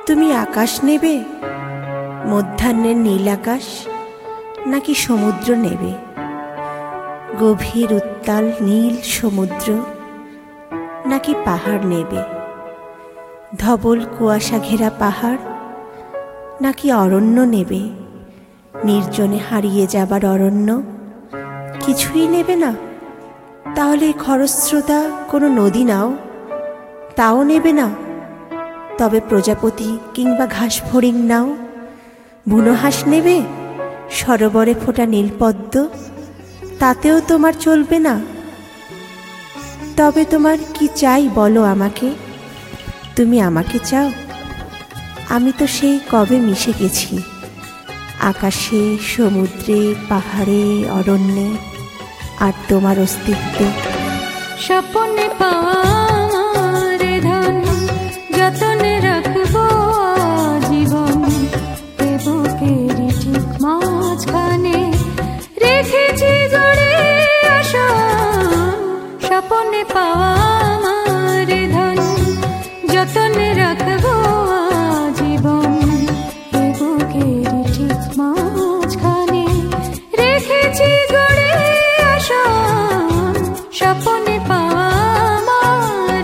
তুমি আকাশ নেবে, মধ্যাহ্নের নীল আকাশ, নাকি সমুদ্র নেবে? গভীর উত্তাল নীল সমুদ্র, নাকি পাহাড় নেবে? ধবল কুয়াশা ঘেরা পাহাড়, নাকি অরণ্য নেবে? নির্জনে হারিয়ে যাবার অরণ্য কিছুই নেবে না? তাহলে খরস্রোতা কোনো নদী নাও, তাও নেবে না? তবে প্রজাপতি কিংবা ঘাস ফড়িং নাও? বুনো হাঁস নেবে? সরোবরে ফোটা নীলপদ্ম, তাতেও তোমার চলবে না? তবে তোমার কি চাই বলো আমাকে? তুমি আমাকে চাও? আমি তো সেই কবে মিশে গেছি আকাশে, সমুদ্রে, পাহাড়ে, অরণ্যে, আর তোমার অস্তিত্বে। স্বপ্নে পাওয়ার ধন যতনে রাখবো জীবন, বুকের ঠিক মাঝখানে রেখেছি গড়ে আসন। স্বপ্নে পাওয়ার ধন যতনে রাখবো জীবন, বুকের ঠিক মাঝখানে রেখেছি গড়ে আসন। স্বপ্নে পাওয়া আমার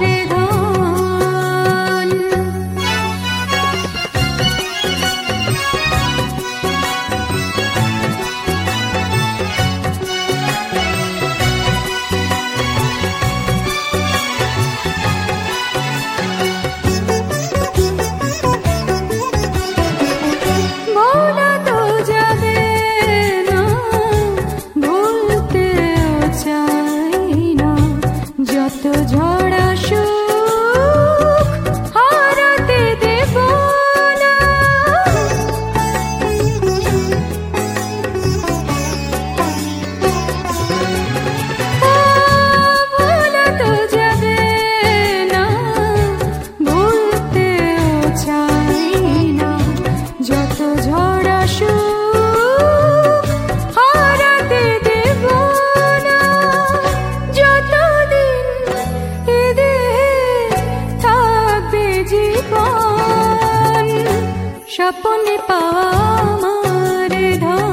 ধন। ভোলা তো যাবে না, ভুলতেও চাই না, যত ঝড় আসুক হারাতে দেব না। ভোলা তো যাবে না, ভুলতেও চাই না, যত ঝড় আসুক হারাতে দেব না। যতদিন এ দেহে থাকবে জীবন, স্বপ্নে পাওয়া আমার ধন।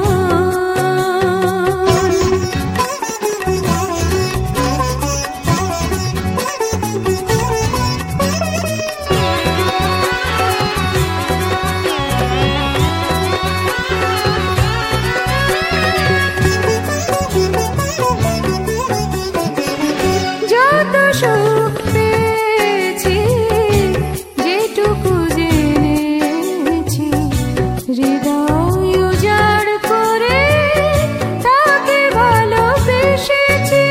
যত সুখ পেয়েছি, যেটুকু জেনেছি, হৃদয় উজাড় করে তাকে ভালোবেসেছি।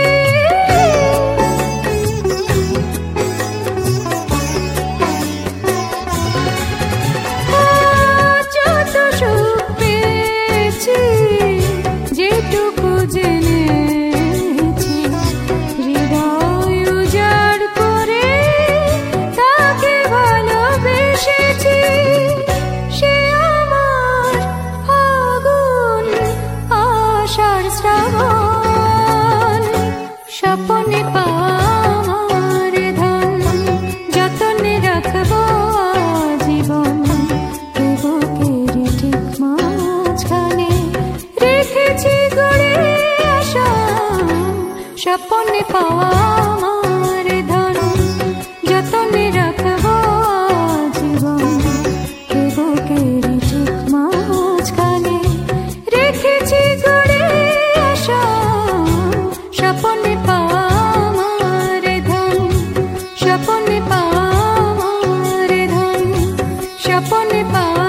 যত সুখ পেয়েছি, যেটুকু জেনেছি, হৃদয় উজাড় করে তাকে ভালোবেসেছি। সে আমার আগুন, আশার শ্রাবণ। স্বপ্নে পাওয়া আমার ধন যতনে রাখবো জীবন, বুকের ঠিক মাঝখানে রেখেছি গড়ে আসন। স্বপ্নে পাওয়া আমার ধন যতনে রাখবো জীবন, বুকের ঠিক মাঝখানে রেখেছি গড়ে আসন। স্বপ্নে পাওয়া আমার ধন, স্বপ্নে পাওয়া আমার ধন, স্বপ্নে পাওয়া